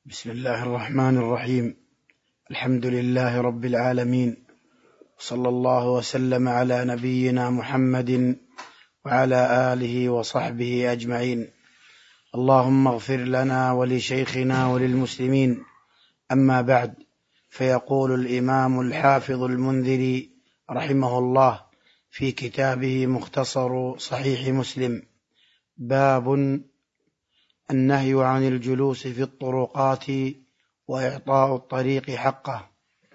بسم الله الرحمن الرحيم. الحمد لله رب العالمين، صلى الله وسلم على نبينا محمد وعلى آله وصحبه أجمعين. اللهم اغفر لنا ولشيخنا وللمسلمين. أما بعد، فيقول الإمام الحافظ المنذري رحمه الله في كتابه مختصر صحيح مسلم: باب النهي عن الجلوس في الطرقات وإعطاء الطريق حقه.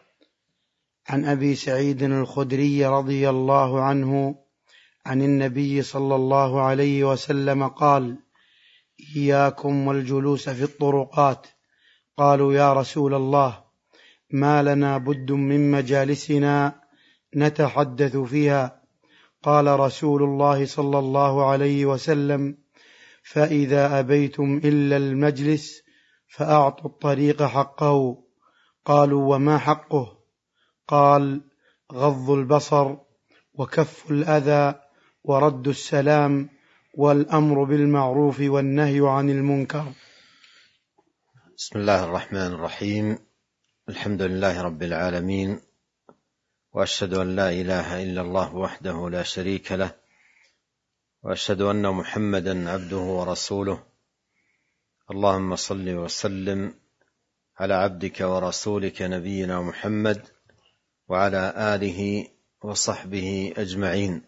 عن أبي سعيد الخدري رضي الله عنه عن النبي صلى الله عليه وسلم قال: إياكم والجلوس في الطرقات. قالوا: يا رسول الله، ما لنا بد من مجالسنا نتحدث فيها. قال رسول الله صلى الله عليه وسلم: فإذا أبيتم إلا المجلس فأعطوا الطريق حقه. قالوا: وما حقه؟ قال: غض البصر وكف الأذى ورد السلام والأمر بالمعروف والنهي عن المنكر. بسم الله الرحمن الرحيم. الحمد لله رب العالمين، وأشهد أن لا إله إلا الله وحده لا شريك له، وأشهد أن محمدا عبده ورسوله. اللهم صل وسلم على عبدك ورسولك نبينا محمد وعلى آله وصحبه أجمعين.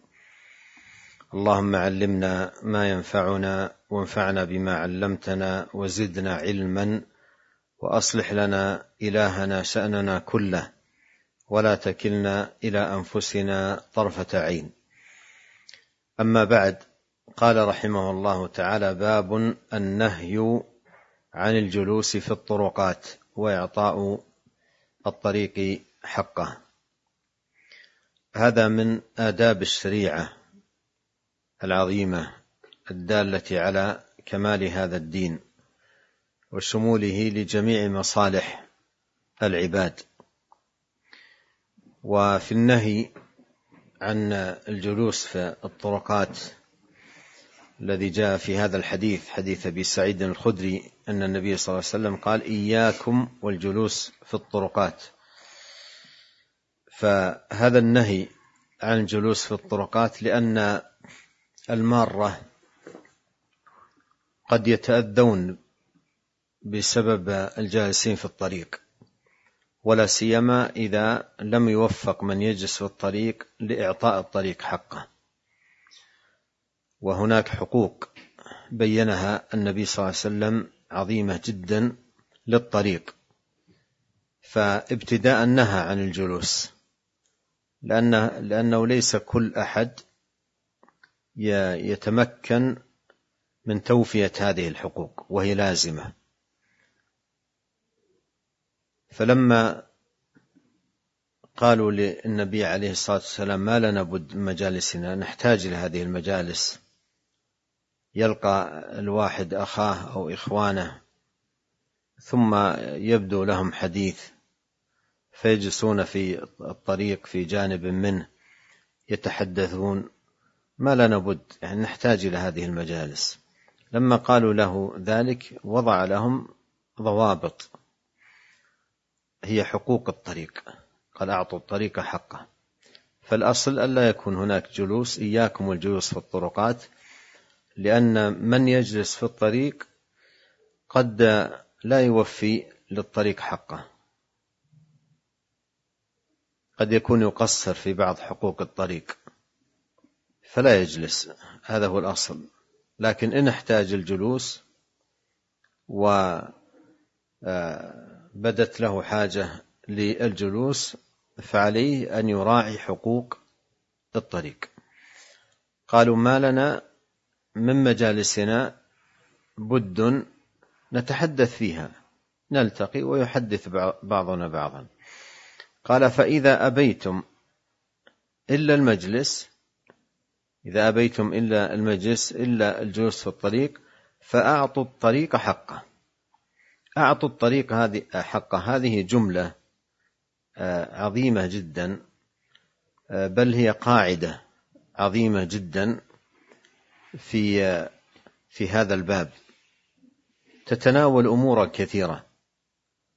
اللهم علمنا ما ينفعنا وانفعنا بما علمتنا وزدنا علما، وأصلح لنا إلهنا شأننا كله، ولا تكلنا إلى أنفسنا طرفة عين. أما بعد، قال رحمه الله تعالى: باب النهي عن الجلوس في الطرقات وإعطاء الطريق حقه. هذا من آداب الشريعة العظيمة الدالة على كمال هذا الدين وشموله لجميع مصالح العباد. وفي النهي عن الجلوس في الطرقات الذي جاء في هذا الحديث، حديث أبي سعيد الخدري، أن النبي صلى الله عليه وسلم قال: إياكم والجلوس في الطرقات. فهذا النهي عن الجلوس في الطرقات لأن المارة قد يتأذون بسبب الجالسين في الطريق، ولا سيما إذا لم يوفق من يجلس في الطريق لإعطاء الطريق حقه. وهناك حقوق بينها النبي صلى الله عليه وسلم عظيمة جدا للطريق، فابتداء نهى عن الجلوس، لأنه ليس كل أحد يتمكن من توفية هذه الحقوق، وهي لازمة. فلما قالوا للنبي عليه الصلاة والسلام: ما لنا بد من مجالسنا، نحتاج لهذه المجالس، يلقى الواحد أخاه أو إخوانه ثم يبدو لهم حديث، فيجلسون في الطريق في جانب منه يتحدثون، ما لنا بد، يعني نحتاج إلى هذه المجالس. لما قالوا له ذلك وضع لهم ضوابط، هي حقوق الطريق، قال: أعطوا الطريق حقه. فالأصل ألا يكون هناك جلوس، إياكم والجلوس في الطرقات، لأن من يجلس في الطريق قد لا يوفي للطريق حقه، قد يكون يقصر في بعض حقوق الطريق فلا يجلس، هذا هو الأصل. لكن إن احتاج الجلوس وبدت له حاجة للجلوس فعليه أن يراعي حقوق الطريق. قالوا: ما لنا من مجالسنا بد نتحدث فيها، نلتقي ويحدث بعضنا بعضا. قال: فإذا أبيتم إلا المجلس، إذا أبيتم إلا المجلس إلا الجلوس في الطريق فأعطوا الطريق حقه. أعطوا الطريق هذه حقه، هذه جملة عظيمة جدا، بل هي قاعدة عظيمة جدا في هذا الباب، تتناول أمورا كثيرة.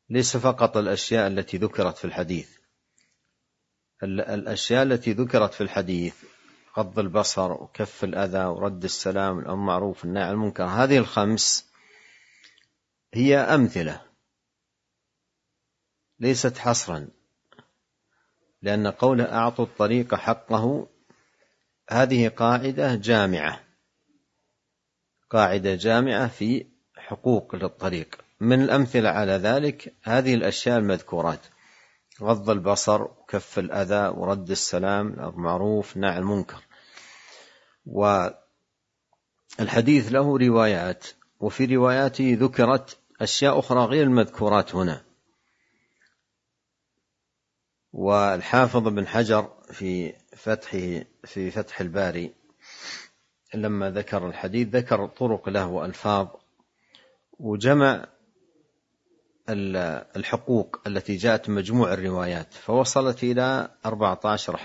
ليس فقط الأشياء التي ذكرت في الحديث. الأشياء التي ذكرت في الحديث غض البصر وكف الأذى ورد السلام والأمر بالمعروف والنهي عن المنكر، هذه الخمس هي أمثلة ليست حصرا، لأن قوله أعطوا الطريق حقه هذه قاعدة جامعة في حقوق للطريق. من الأمثلة على ذلك هذه الأشياء المذكورات: غض البصر وكف الأذى ورد السلام والأمر بالمعروف والنهي عن المنكر. والحديث له روايات، وفي رواياته ذكرت أشياء أخرى غير المذكورات هنا. والحافظ بن حجر في فتح الباري لما ذكر الحديث ذكر طرق له وألفاظ، وجمع الحقوق التي جاءت مجموع الروايات فوصلت إلى 14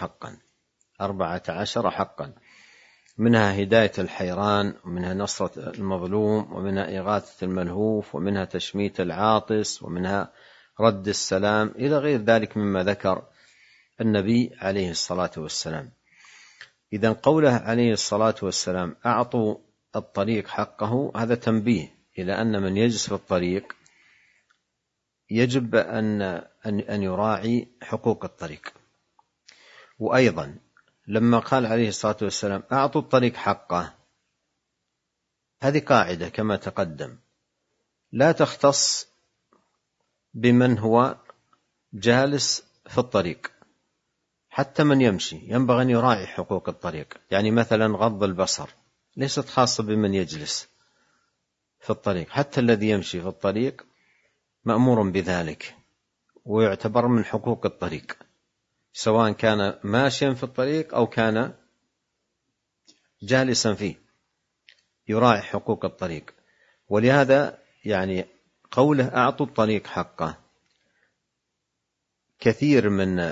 حقا، منها هداية الحيران، ومنها نصرة المظلوم، ومنها إغاثة الملهوف، ومنها تشميت العاطس، ومنها رد السلام، إلى غير ذلك مما ذكر النبي عليه الصلاة والسلام. إذن قوله عليه الصلاة والسلام أعطوا الطريق حقه، هذا تنبيه إلى أن من يجلس في الطريق يجب أن يراعي حقوق الطريق. وأيضا لما قال عليه الصلاة والسلام أعطوا الطريق حقه، هذه قاعدة كما تقدم لا تختص بمن هو جالس في الطريق، حتى من يمشي ينبغي أن يراعي حقوق الطريق. يعني مثلا غض البصر ليست خاصة بمن يجلس في الطريق، حتى الذي يمشي في الطريق مأمور بذلك، ويعتبر من حقوق الطريق، سواء كان ماشيا في الطريق أو كان جالسا فيه، يراعي حقوق الطريق. ولهذا يعني قوله أعطوا الطريق حقه، كثير من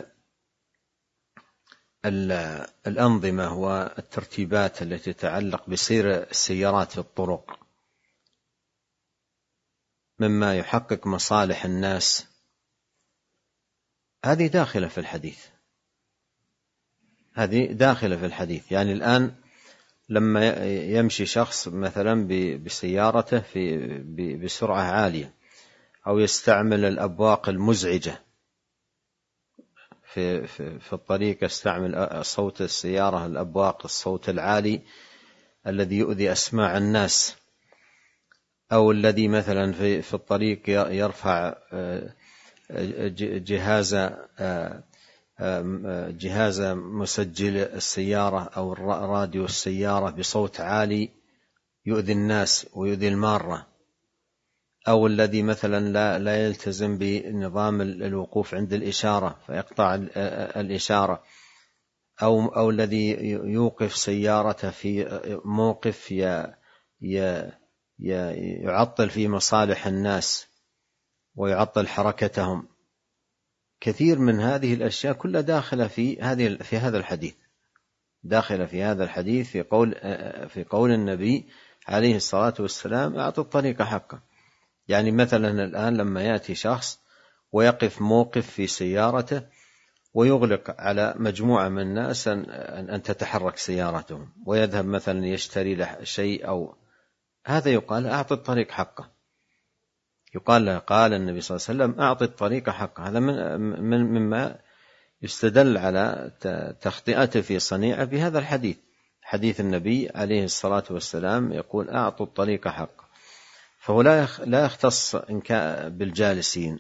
الأنظمة والترتيبات التي تتعلق بسير السيارات في الطرق مما يحقق مصالح الناس، هذه داخلة في الحديث. يعني الآن لما يمشي شخص مثلا بسيارته بسرعة عالية، أو يستعمل الأبواق المزعجة في الطريق، يستعمل صوت السيارة الأبواق، الصوت العالي الذي يؤذي أسماع الناس، أو الذي مثلا في الطريق يرفع جهاز مسجل السيارة أو راديو السيارة بصوت عالي يؤذي الناس ويؤذي المارة، أو الذي مثلا لا يلتزم بنظام الوقوف عند الإشارة فيقطع الإشارة، أو الذي يوقف سيارته في موقف يعطل فيه مصالح الناس ويعطل حركتهم. كثير من هذه الأشياء كلها داخلة في هذا الحديث، داخلة في هذا الحديث في قول النبي عليه الصلاة والسلام أعطوا الطريق حقه. يعني مثلا الآن لما يأتي شخص ويقف موقف في سيارته ويغلق على مجموعة من الناس أن تتحرك سيارتهم، ويذهب مثلا يشتري له شيء، أو هذا يقال أعطي الطريق حقه، يقال له قال النبي صلى الله عليه وسلم أعطي الطريق حقه. هذا مما يستدل على تخطئته في صنيعه بهذا الحديث، حديث النبي عليه الصلاة والسلام يقول أعطوا الطريق حقه، فهو لا يختص بالجالسين،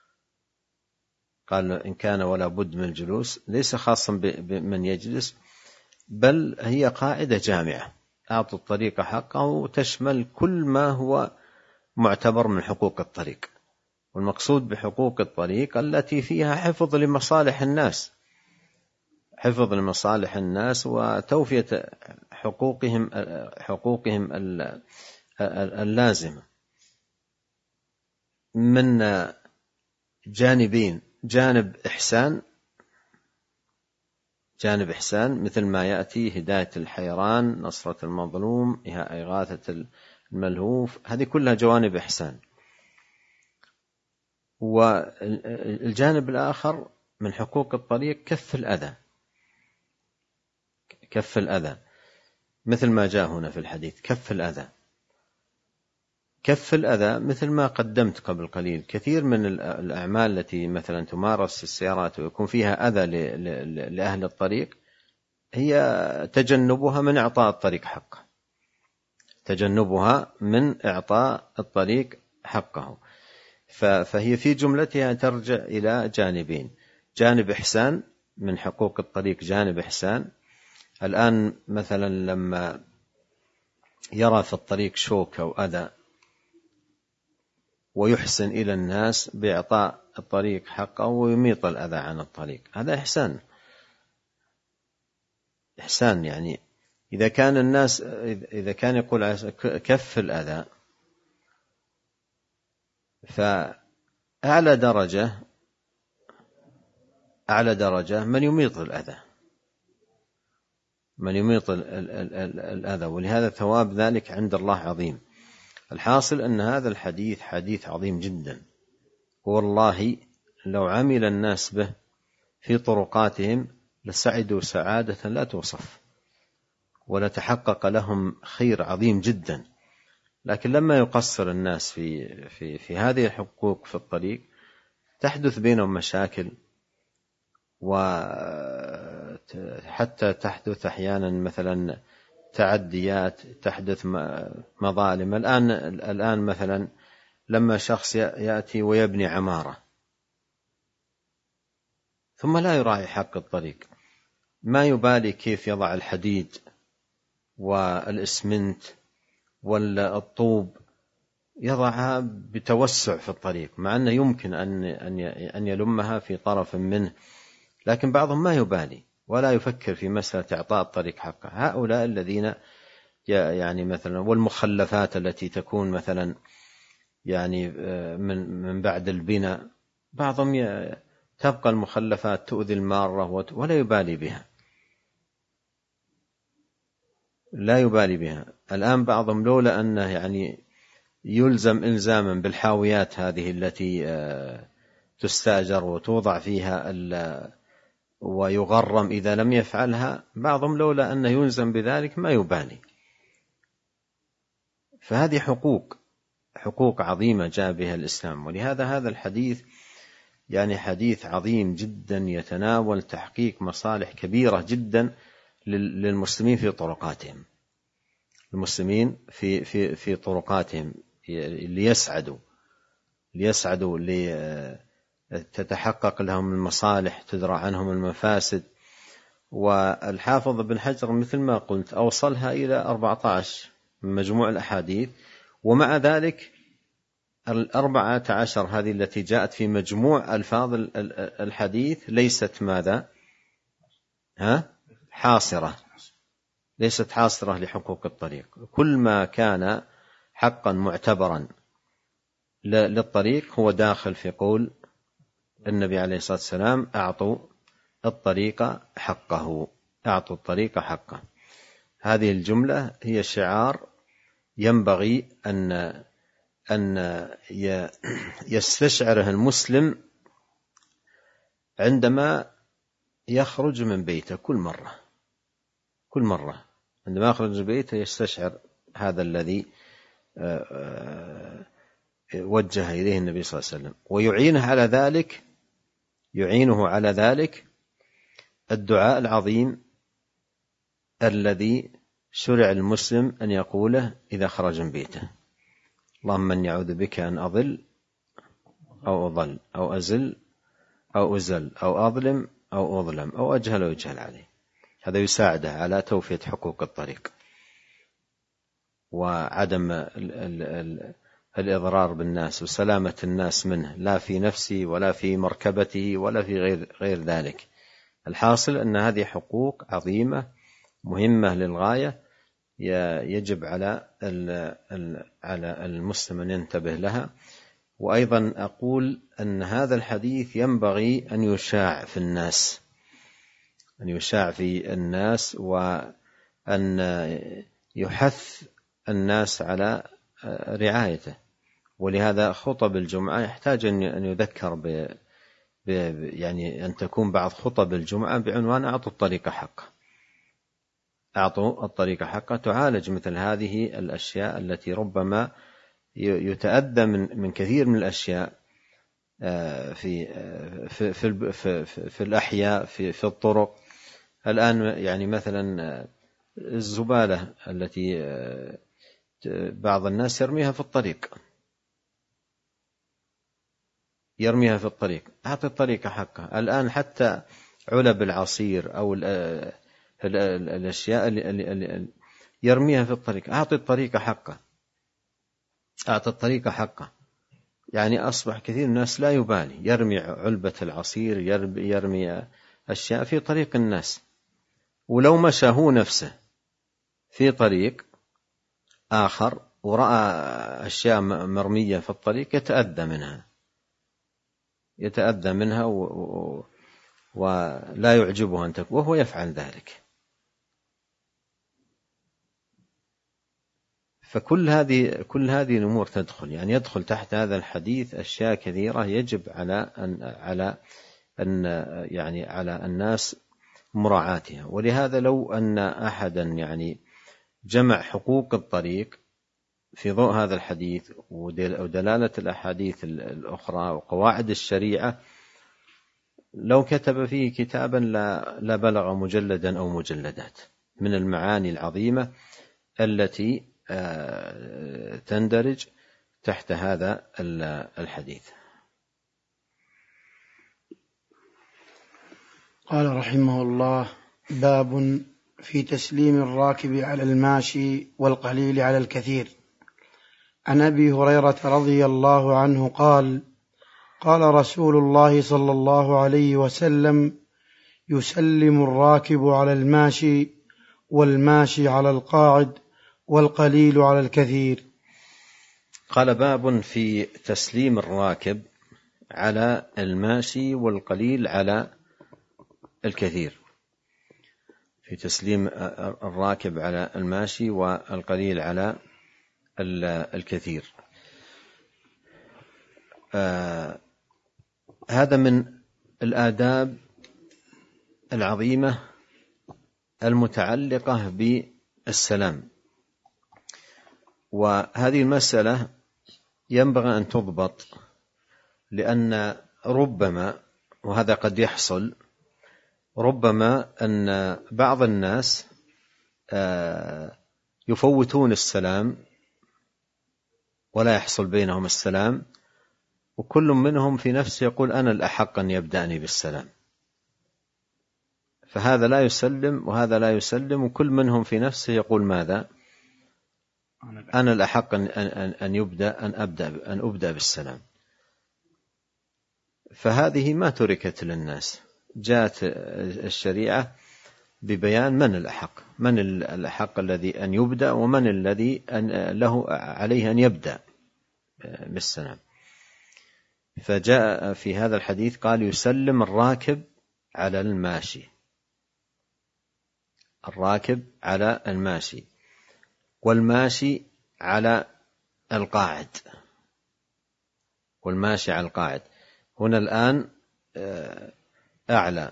قال إن كان ولا بد من الجلوس، ليس خاصا بمن يجلس، بل هي قاعدة جامعة أعطوا الطريق حقه، وتشمل كل ما هو معتبر من حقوق الطريق. والمقصود بحقوق الطريق التي فيها حفظ لمصالح الناس وتوفية حقوقهم اللازمة من جانبين: جانب إحسان مثل ما يأتي هداية الحيران، نصرة المظلوم، إغاثة الملهوف، هذه كلها جوانب إحسان. والجانب الآخر من حقوق الطريق كف الأذى مثل ما جاء هنا في الحديث. كف الأذى مثل ما قدمت قبل قليل. كثير من الأعمال التي مثلا تمارس في السيارات ويكون فيها أذى لأهل الطريق هي تجنبها من إعطاء الطريق حقه. فهي في جملتها ترجع إلى جانبين: جانب إحسان من حقوق الطريق، جانب إحسان. الآن مثلا لما يرى في الطريق شوك أو أذى ويحسن إلى الناس بإعطاء الطريق حقه ويميط الأذى عن الطريق، هذا إحسان. يعني إذا كان يقول كف الأذى، فأعلى درجة من يميط الأذى، ولهذا ثواب ذلك عند الله عظيم. الحاصل أن هذا الحديث حديث عظيم جدا، والله لو عمل الناس به في طرقاتهم لسعدوا سعادة لا توصف، ولتحقق لهم خير عظيم جدا. لكن لما يقصر الناس في هذه الحقوق في الطريق تحدث بينهم مشاكل، وحتى تحدث أحيانا مثلا تعديات، تحدث مظالم. الآن مثلا لما شخص يأتي ويبني عمارة ثم لا يراعي حق الطريق، ما يبالي كيف يضع الحديد والإسمنت والطوب، يضعها بتوسع في الطريق، مع أنه يمكن أن يلمها في طرف منه، لكن بعضهم ما يبالي ولا يفكر في مسألة إعطاء الطريق حقه. هؤلاء الذين يعني مثلا، والمخلفات التي تكون مثلا يعني من بعد البناء، بعضهم تبقى المخلفات تؤذي المارة ولا يبالي بها. الآن بعضهم لولا أنه يعني يلزم إلزاما بالحاويات هذه التي تستأجر وتوضع فيها ويغرم إذا لم يفعلها، بعضهم لولا أنه يلزم بذلك ما يبالي. فهذه حقوق عظيمة جاء بها الإسلام، ولهذا هذا الحديث يعني حديث عظيم جدا يتناول تحقيق مصالح كبيرة جدا للمسلمين في طرقاتهم، في طرقاتهم ليسعدوا تتحقق لهم المصالح، تدرى عنهم المفاسد. والحافظ ابن حجر مثل ما قلت أوصلها إلى 14 من مجموع الأحاديث، ومع ذلك 14 هذه التي جاءت في مجموع ألفاظ الحديث ليست ماذا؟ ليست حاصرة لحقوق الطريق. كل ما كان حقا معتبرا للطريق هو داخل في قول النبي عليه الصلاة والسلام: أعطوا الطريق حقه. هذه الجملة هي شعار ينبغي أن يستشعره المسلم عندما يخرج من بيته. كل مرة عندما يخرج من بيته يستشعر هذا الذي وجه إليه النبي صلى الله عليه وسلم، ويعينه على ذلك الدعاء العظيم الذي شرع المسلم أن يقوله إذا خرج من بيته: اللهم إني أعوذ بك أن أضل أو أضل أو أزل أو أزل أو أظلم أو أظلم أو أجهل أو يجهل عليه. هذا يساعده على توفية حقوق الطريق وعدم الإضرار بالناس وسلامة الناس منه، لا في نفسه ولا في مركبته ولا في غير ذلك. الحاصل أن هذه حقوق عظيمة مهمة للغاية، يجب على المسلم أن ينتبه لها. وأيضا أقول أن هذا الحديث ينبغي أن يشاع في الناس وأن يحث الناس على رعايته ولهذا خطب الجمعة يحتاج أن يذكر يعني أن تكون بعض خطب الجمعة بعنوان أعطوا الطريق حقه. أعطوا الطريق حقه تعالج مثل هذه الأشياء التي ربما يتأذى من كثير من الأشياء في الأحياء في الطرق. الآن يعني مثلا الزبالة التي بعض الناس يرميها في الطريق، أعطي الطريق حقها. الآن حتى علب العصير أو الأشياء اللي يرميها في الطريق، أعطي الطريق حقه. يعني أصبح كثير من الناس لا يبالي، يرمي علبة العصير، يرمي أشياء في طريق الناس، ولو مشى هو نفسه في طريق آخر ورأى أشياء مرمية في الطريق يتأذى منها ولا يعجبه أن تكون، وهو يفعل ذلك. فكل هذه الأمور تدخل، يعني يدخل تحت هذا الحديث أشياء كثيرة يجب على الناس مراعاتها. ولهذا لو أن أحدا يعني جمع حقوق الطريق في ضوء هذا الحديث ودلالة الأحاديث الأخرى وقواعد الشريعة، لو كتب فيه كتابا لا بلغ مجلدا أو مجلدات من المعاني العظيمة التي تندرج تحت هذا الحديث. قال رحمه الله: باب في تسليم الراكب على الماشي والقليل على الكثير. عن أبي هريرة رضي الله عنه قال: قال رسول الله صلى الله عليه وسلم: يسلم الراكب على الماشي والماشي على القاعد والقليل على الكثير. قال: باب في تسليم الراكب على الماشي والقليل على الكثير. في تسليم الراكب على الماشي والقليل على الكثير. هذا من الآداب العظيمة المتعلقة بالسلام، وهذه المسألة ينبغي أن تضبط، لأن ربما، وهذا قد يحصل، ربما أن بعض الناس يفوتون السلام ولا يحصل بينهم السلام، وكل منهم في نفسه يقول أنا الأحق أن يبدأني بالسلام، فهذا لا يسلم وهذا لا يسلم، وكل منهم في نفسه يقول ماذا؟ أنا الأحق أن أبدأ بالسلام. فهذه ما تركت للناس، جاءت الشريعة ببيان من الأحق الذي أن يبدأ، ومن الذي له عليه أن يبدأ بالسلام. فجاء في هذا الحديث قال: يسلم الراكب على الماشي، الراكب على الماشي، والماشي على القاعد، والماشي على القاعد. هنا الآن أعلى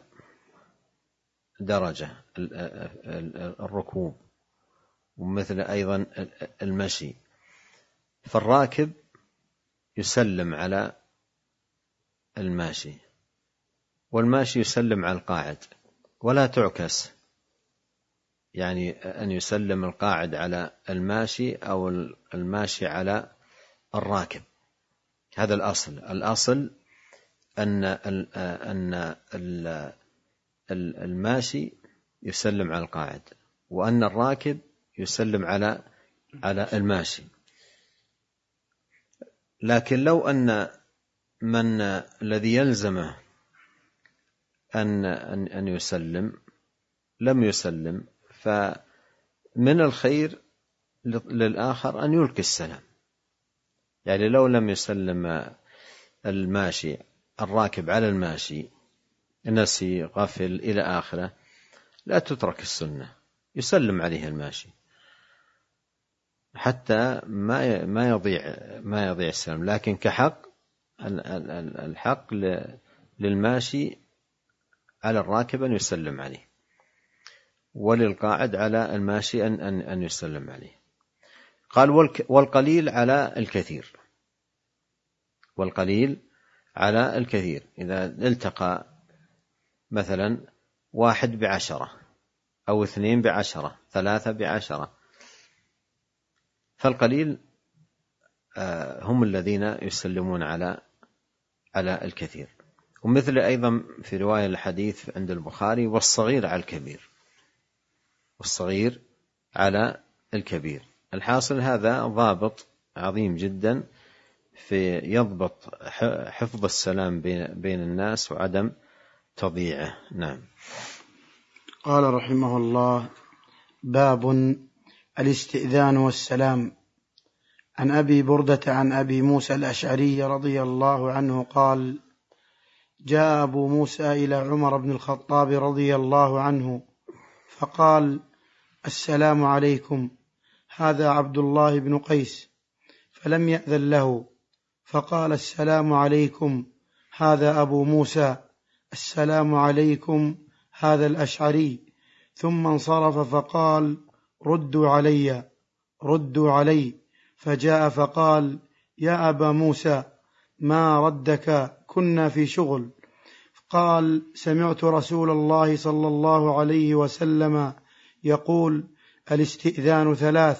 درجة الركوب، ومثل أيضا المشي. فالراكب يسلم على الماشي، والماشي يسلم على القاعد، ولا تعكس، يعني أن يسلم القاعد على الماشي أو الماشي على الراكب. هذا الأصل أن الماشي يسلم على القاعد، وأن الراكب يسلم على الماشي. لكن لو أن من الذي يلزمه أن يسلم لم يسلم، فمن الخير للآخر أن يلقي السلام. يعني لو لم يسلم الماشي الراكب على الماشي، نسي، غفل إلى آخره، لا تترك السنة، يسلم عليه الماشي. حتى ما يضيع السلام. لكن كحق، الحق للماشي على الراكب أن يسلم عليه، وللقاعد على الماشي أن يسلم عليه. قال والقليل على الكثير. والقليل على الكثير، إذا التقى مثلا 1 ب10 أو 2 ب10 3 ب10، فالقليل هم الذين يسلمون على الكثير. ومثل أيضا في رواية الحديث عند البخاري: والصغير على الكبير. والصغير على الكبير. الحاصل هذا ضابط عظيم جدا في يضبط حفظ السلام بين الناس وعدم تضييعه. نعم. قال رحمه الله: باب الاستئذان والسلام. عن أبي بردة عن أبي موسى الأشعري رضي الله عنه قال: جاء أبو موسى إلى عمر بن الخطاب رضي الله عنه فقال: السلام عليكم، هذا عبد الله بن قيس. فلم يأذن له، فقال: السلام عليكم، هذا أبو موسى. السلام عليكم، هذا الأشعري. ثم انصرف فقال: ردوا علي. فجاء فقال: يا أبا موسى، ما ردك؟ كنا في شغل. قال: سمعت رسول الله صلى الله عليه وسلم يقول: الاستئذان 3،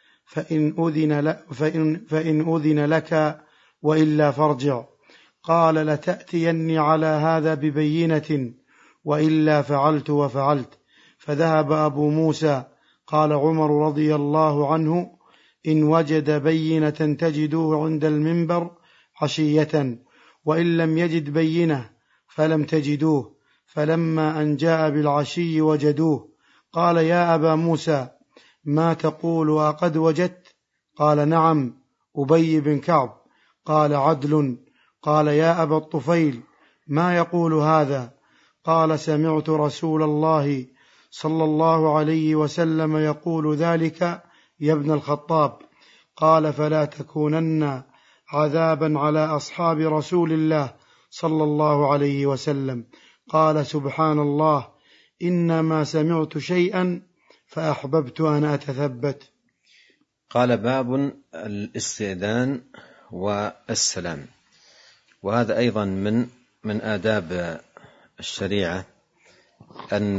فإن أذن لك وإلا فارجع. قال: لتأتيني على هذا ببينة، وإلا فعلت وفعلت. فذهب أبو موسى. قال عمر رضي الله عنه: إن وجد بينة تجدوه عند المنبر عشية، وإن لم يجد بينة فلم تجدوه. فلما أن جاء بالعشي وجدوه. قال: يا أبا موسى، ما تقول؟ أقد وجدت؟ قال: نعم، أبي بن كعب. قال: عدل. قال: يا أبا الطفيل، ما يقول هذا؟ قال: سمعت رسول الله صلى الله عليه وسلم يقول ذلك يا ابن الخطاب. قال: فلا تكونن عذابا على أصحاب رسول الله صلى الله عليه وسلم. قال: سبحان الله، إنما سمعت شيئا فأحببت أن أتثبت. قال: باب الاستئذان والسلام. وهذا أيضا من آداب الشريعة أن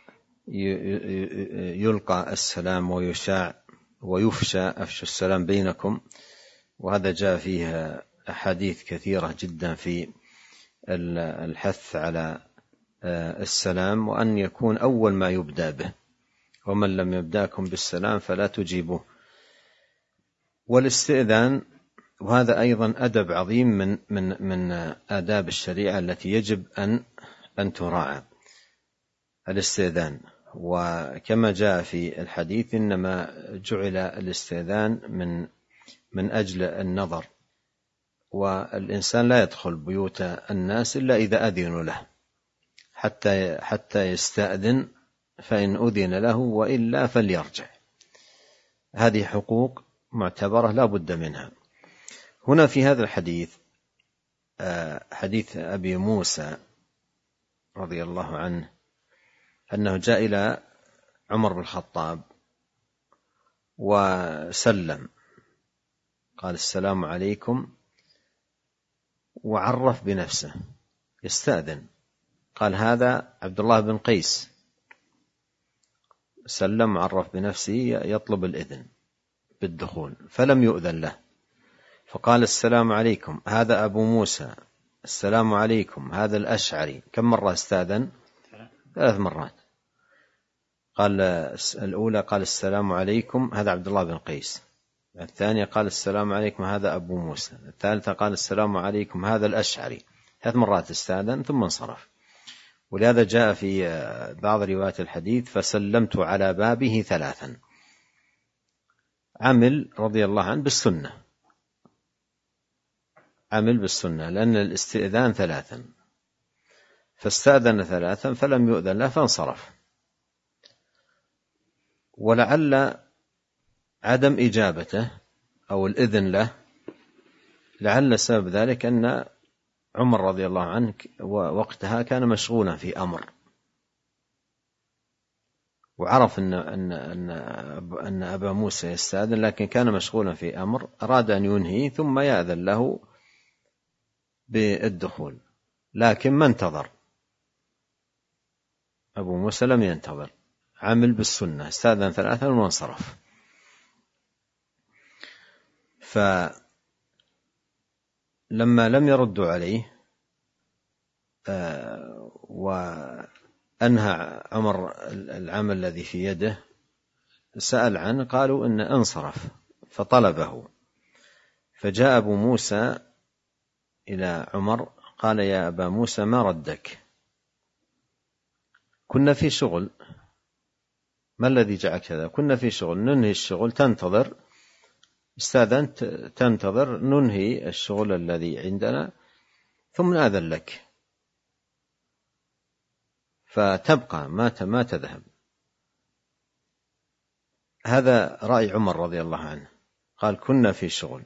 يلقى السلام ويفشى السلام بينكم. وهذا جاء فيه أحاديث كثيرة جدا في الحث على السلام، وأن يكون أول ما يبدأ به، ومن لم يبدأكم بالسلام فلا تجيبوه. والاستئذان، وهذا أيضا أدب عظيم من آداب الشريعة التي يجب أن تراعى، الاستئذان. وكما جاء في الحديث: إنما جعل الاستئذان من أجل النظر، والإنسان لا يدخل بيوت الناس إلا إذا أذنوا له، حتى يستأذن، فإن أذن له وإلا فليرجع. هذه حقوق معتبرة لا بد منها. هنا في هذا الحديث، حديث أبي موسى رضي الله عنه، أنه جاء إلى عمر بن الخطاب وسلم، قال: السلام عليكم، وعرف بنفسه يستأذن، قال: هذا عبد الله بن قيس. سلم وعرف بنفسه يطلب الإذن بالدخول، فلم يؤذن له، فقال: السلام عليكم، هذا أبو موسى. السلام عليكم، هذا الأشعري. كم مرة استأذن؟ 3 مرات. قال الأولى: قال: السلام عليكم، هذا عبد الله بن قيس. الثانية: قال: السلام عليكم، هذا أبو موسى. الثالثة: قال: السلام عليكم، هذا الأشعري. 3 مرات استأذن ثم انصرف. ولهذا جاء في بعض روايات الحديث: فسلمت على بابه 3. عمل رضي الله عنه بالسنة، عمل بالسنة، لأن الاستئذان 3، فاستأذن 3 فلم يؤذن له فانصرف. ولعل عدم إجابته أو الإذن له لعل سبب ذلك أن عمر رضي الله عنه وقتها كان مشغولا في أمر، وعرف أن أبا موسى يستأذن، لكن كان مشغولا في أمر، أراد أن ينهي ثم يأذن له بالدخول، لكن ما انتظر. أبو موسى لم ينتظر، عمل بالسنة، استأذن 3 وانصرف. فلما لم يردوا عليه وأنهى عمر العمل الذي في يده، سأل عنه، قالوا إن انصرف، فطلبه. فجاء أبو موسى إلى عمر قال: يا أبا موسى ما ردك؟ كنا في شغل. ما الذي جعلك كذا؟ كنا في شغل، ننهي الشغل، تنتظر، استاذنت تنتظر، ننهي الشغل الذي عندنا ثم نأذن لك، فتبقى ما تذهب. هذا رأي عمر رضي الله عنه. قال: كنا في شغل.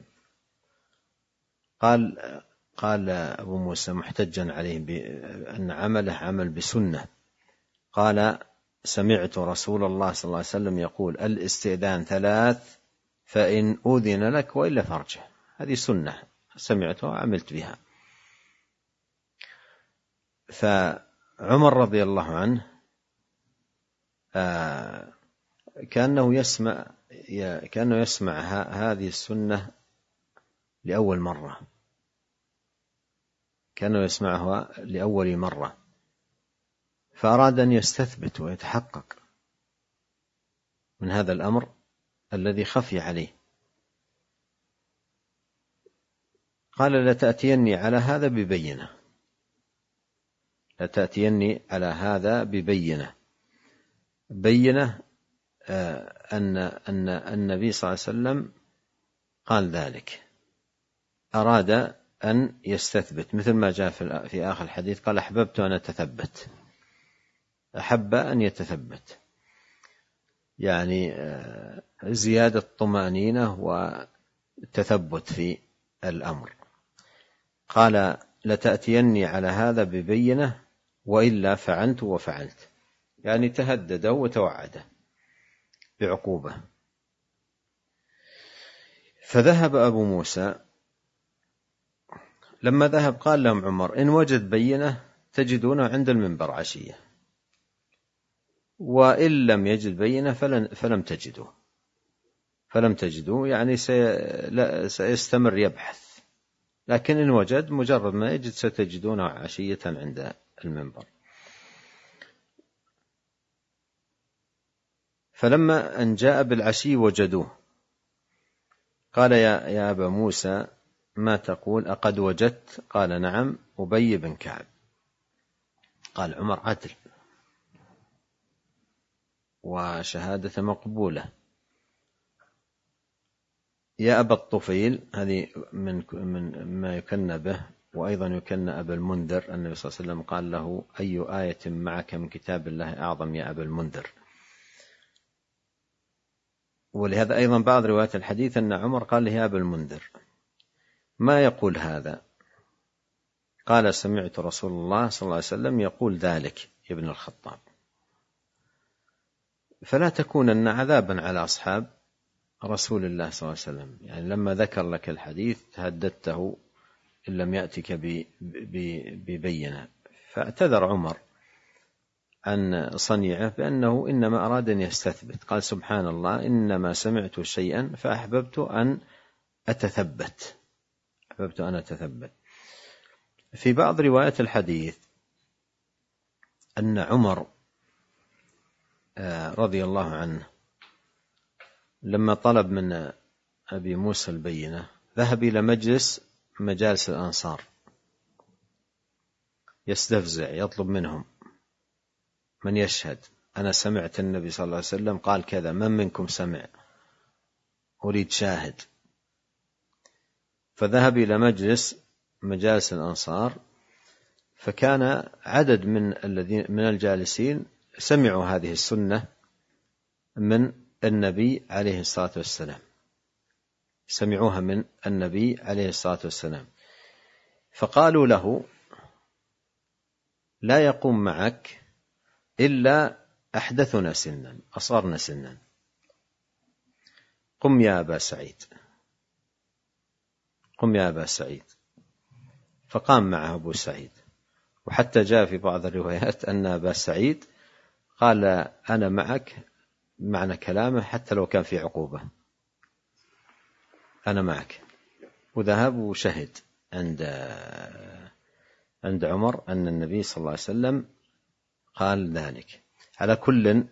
قال أبو موسى محتجا عليه بأن عمله عمل بسنة، قال: سمعت رسول الله صلى الله عليه وسلم يقول: الاستئذان 3، فإن أذن لك وإلا فارجع. هذه سنة سمعتها وعملت بها. فعمر رضي الله عنه كأنه يسمع هذه السنة لأول مرة، كأنه يسمعها لأول مرة، فأراد أن يستثبت ويتحقق من هذا الأمر الذي خفي عليه. قال: لتأتيني على هذا ببينة، لتأتيني على هذا ببينة. بينة أن النبي صلى الله عليه وسلم قال ذلك، أراد أن يستثبت، مثل ما جاء في آخر الحديث قال: أحببت أن أتثبت، أحب أن يتثبت، يعني زيادة طمأنينة وتثبت في الأمر. قال: لتأتيني على هذا ببينة وإلا فعلت وفعلت، يعني تهدد وتوعد بعقوبة. فذهب أبو موسى، لما ذهب قال لهم عمر: إن وجد بينة تجدونه عند المنبر عشية، وإن لم يجد بينة فلم تجدوا، يعني سيستمر يبحث، لكن إن وجد مجرد ما يجد ستجدونه عشية عند المنبر. فلما أن جاء بالعشي وجدوه، قال: يا أبا موسى ما تقول؟ أقد وجدت؟ قال: نعم، أبي بن كعب. قال عمر: عدل وشهادة مقبولة. يا أبا الطفيل، هذه من ما يكنى به، وأيضا يكنى أبا المنذر. النبي صلى الله عليه وسلم قال له: أي آية معك من كتاب الله أعظم يا أبا المنذر؟ ولهذا أيضا بعض روايات الحديث أن عمر قال له: يا أبا المنذر. ما يقول هذا؟ قال: سمعت رسول الله صلى الله عليه وسلم يقول ذلك يا ابن الخطاب. فلا تكونن عذابا على أصحاب رسول الله صلى الله عليه وسلم، يعني لما ذكر لك الحديث تهددته إن لم يأتك ببينة. فاعتذر عمر عن صنيعه بأنه إنما أراد أن يستثبت. قال: سبحان الله، إنما سمعت شيئا فأحببت أن أتثبت. في بعض روايات الحديث أن عمر رضي الله عنه لما طلب من أبي موسى البينة ذهب إلى مجالس الأنصار يستفزع، يطلب منهم: من يشهد؟ أنا سمعت النبي صلى الله عليه وسلم قال كذا، من منكم سمع؟ أريد شاهد. فذهب إلى مجالس الأنصار، فكان عدد من الجالسين سمعوا هذه السنة من النبي عليه الصلاة والسلام، سمعوها من النبي عليه الصلاة والسلام، فقالوا له: لا يقوم معك إلا أحدثنا سنا، أصغرنا سنا، قم يا أبا سعيد، قم يا أبا سعيد. فقام معه أبو سعيد، وحتى جاء في بعض الروايات أن أبا سعيد قال: أنا معك، معنى كلامه حتى لو كان في عقوبة، أنا معك. وذهب وشهد عند عمر أن النبي صلى الله عليه وسلم قال ذلك. على كل،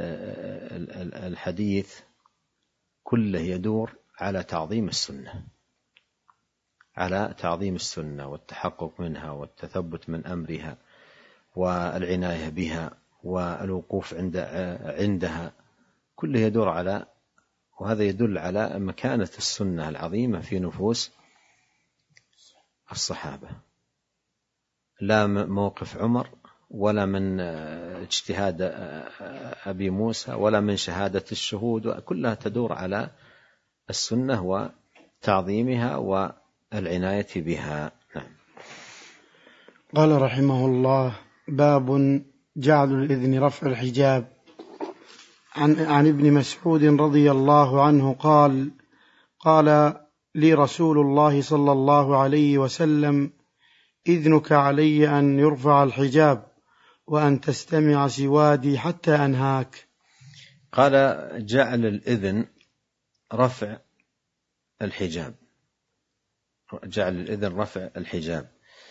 الحديث كله يدور على تعظيم السنة، على تعظيم السنة والتحقق منها والتثبت من أمرها والعناية بها والوقوف عندها، كله يدور على، وهذا يدل على مكانة السنة العظيمة في نفوس الصحابة، لا موقف عمر ولا من اجتهاد أبي موسى ولا من شهادة الشهود، كلها تدور على السنة وتعظيمها والعناية بها. نعم. قال رحمه الله: باب جعل الإذن رفع الحجاب. عن ابن مسعود رضي الله عنه قال: قال لي رسول الله صلى الله عليه وسلم: إذنك علي أن يرفع الحجاب وأن تستمع سوادي حتى أنهاك. قال: جعل الإذن رفع الحجاب، جعل الإذن رفع الحجاب.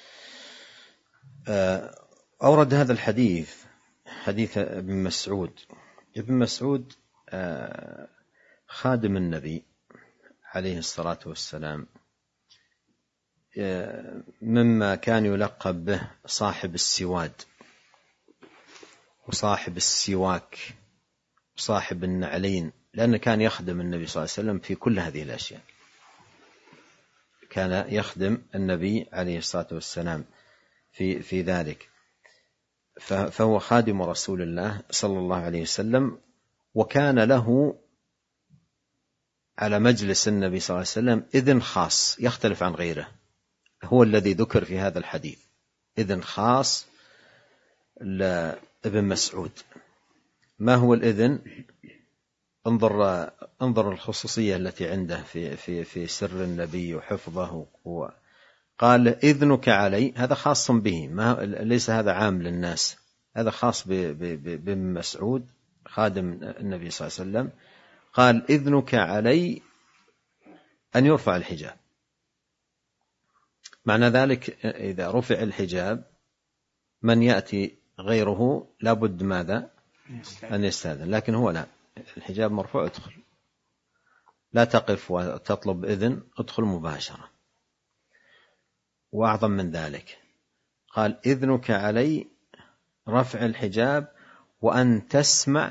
أورد هذا الحديث، حديث ابن مسعود. ابن مسعود خادم النبي عليه الصلاة والسلام، مما كان يلقب به صاحب السواد وصاحب السواك وصاحب النعلين، لأنه كان يخدم النبي صلى الله عليه وسلم في كل هذه الأشياء، كان يخدم النبي عليه الصلاة والسلام في ذلك، فهو خادم رسول الله صلى الله عليه وسلم، وكان له على مجلس النبي صلى الله عليه وسلم إذن خاص يختلف عن غيره، هو الذي ذكر في هذا الحديث، إذن خاص لابن مسعود. ما هو الإذن؟ انظر الخصوصية التي عنده في سر النبي وحفظه. قال: إذنك علي، هذا خاص به، ليس هذا عام للناس، هذا خاص بابن مسعود خادم النبي صلى الله عليه وسلم. قال: إذنك علي أن يرفع الحجاب. معنى ذلك إذا رفع الحجاب من يأتي غيره لابد ماذا؟ أن يستأذن، لكن هو لا، الحجاب مرفوع، ادخل، لا تقف وتطلب إذن، ادخل مباشرة. وأعظم من ذلك قال: إذنك علي رفع الحجاب وأن تسمع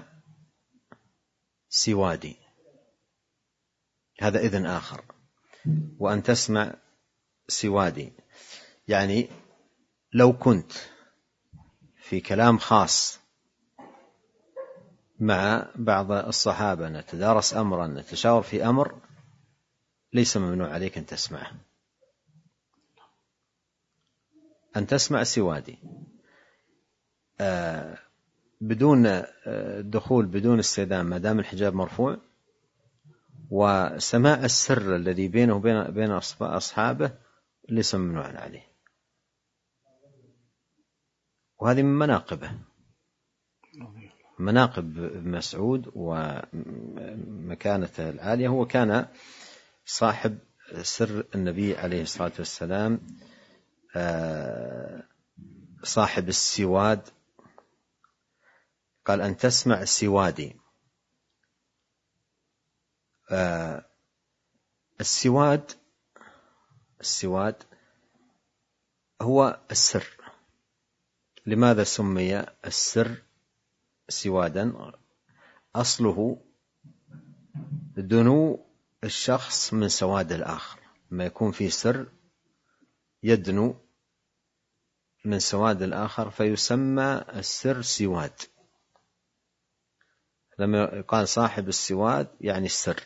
سوادي، هذا إذن آخر، وأن تسمع سوادي، يعني لو كنت في كلام خاص مع بعض الصحابة نتدارس أمرا، نتشاور في أمر، ليس ممنوع عليك أن تسمعه، أن تسمع سوادي بدون دخول، بدون استئذان، ما دام الحجاب مرفوع، وسماع السر الذي بينه وبين أصحابه ليس ممنوعا عليه. وهذه من مناقبه، مناقب مسعود ومكانته العالية. هو كان صاحب سر النبي عليه الصلاة والسلام، صاحب السواد. قال: أن تسمع سوادي. السواد هو السر. لماذا سمي السر سوادا؟ أصله دنو الشخص من سواد الآخر، ما يكون في سر يدنو من سواد الآخر فيسمى السر سواد. لما يقال صاحب السواد يعني السر.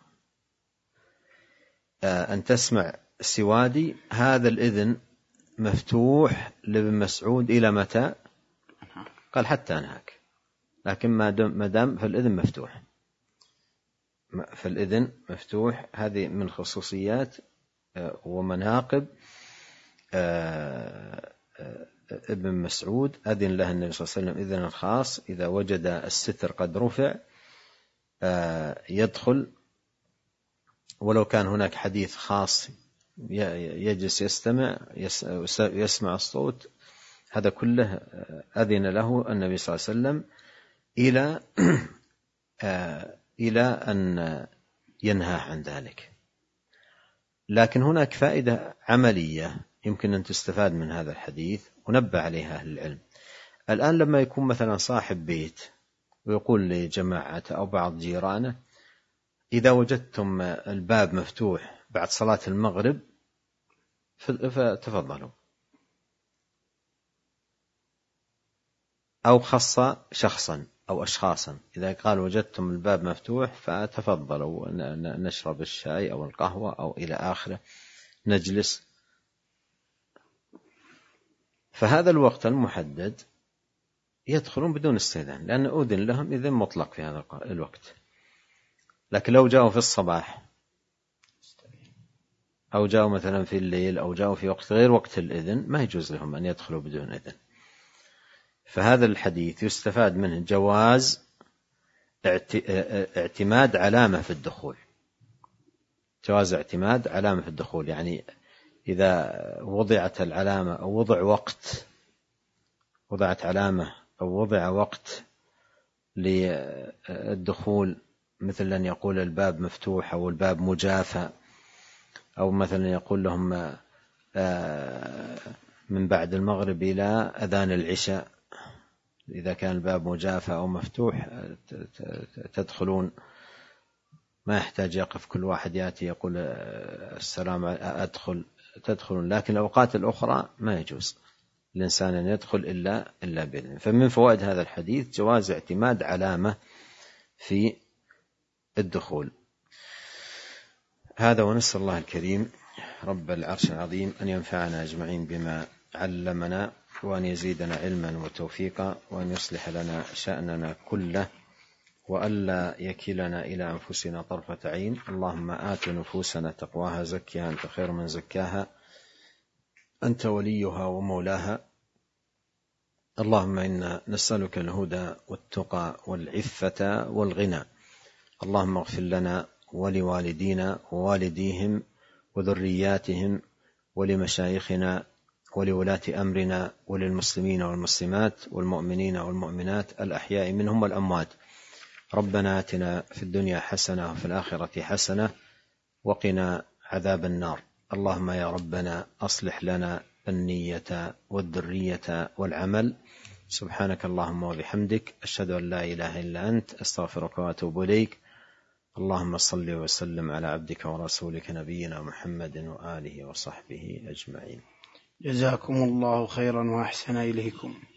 أن تسمع سوادي، هذا الإذن مفتوح لابن مسعود إلى متى؟ قال حتى أنهاك، لكن ما دام فالإذن مفتوح، فالإذن مفتوح. هذه من خصوصيات ومناقب ابن مسعود. أذن له النبي صلى الله عليه وسلم إذن خاص، إذا وجد الستر قد رفع يدخل، ولو كان هناك حديث خاص يجلس يسمع الصوت، هذا كله أذن له النبي صلى الله عليه وسلم إلى أن ينهى عن ذلك. لكن هناك فائدة عملية يمكن أن تستفاد من هذا الحديث ونبه عليها أهل العلم. الآن لما يكون مثلا صاحب بيت ويقول لجماعته أو بعض جيرانه: إذا وجدتم الباب مفتوح بعد صلاة المغرب فتفضلوا، أو خص شخصا أو أشخاصا، إذا قال وجدتم الباب مفتوح فتفضلوا نشرب الشاي أو القهوة أو إلى آخره، نجلس. فهذا الوقت المحدد يدخلون بدون استئذان، لأن أذن لهم إذن مطلق في هذا الوقت. لكن لو جاءوا في الصباح أو جاءوا مثلا في الليل أو جاءوا في وقت غير وقت الإذن، ما يجوز لهم أن يدخلوا بدون إذن. فهذا الحديث يستفاد منه جواز اعتماد علامة في الدخول، جواز اعتماد علامة في الدخول. يعني إذا وضعت العلامة أو وضعت علامة أو وضع وقت للدخول، مثل أن يقول الباب مفتوح أو الباب مجافى، أو مثلا يقول لهم من بعد المغرب إلى أذان العشاء، إذا كان الباب مجافى أو مفتوح تدخلون، ما يحتاج يقف كل واحد يأتي يقول السلام تدخلون. لكن الأوقات الأخرى ما يجوز الإنسان أن يدخل إلا بإذن. فمن فوائد هذا الحديث جواز اعتماد علامة في الدخول. هذا، ونسأل الله الكريم رب العرش العظيم أن ينفعنا أجمعين بما علمنا، وأن يزيدنا علما وتوفيقا، وأن يصلح لنا شأننا كله، وألا يكلنا إلى أنفسنا طرفة عين. اللهم آت نفوسنا تقواها، زكها أنت خير من زكاها، أنت وليها ومولاها. اللهم إنا نسألك الهدى والتقى والعفة والغنى. اللهم اغفر لنا ولوالدينا ووالديهم وذرياتهم ولمشايخنا ولولاة أمرنا وللمسلمين والمسلمات والمؤمنين والمؤمنات الأحياء منهم والأموات. ربنا آتنا في الدنيا حسنة وفي الآخرة حسنة وقنا عذاب النار. اللهم يا ربنا أصلح لنا النية والذرية والعمل. سبحانك اللهم وبحمدك، أشهد أن لا إله إلا أنت، أستغفرك وأتوب إليك. اللهم صل وسلم على عبدك ورسولك نبينا محمد وآله وصحبه أجمعين. جزاكم الله خيرا وأحسن إليكم.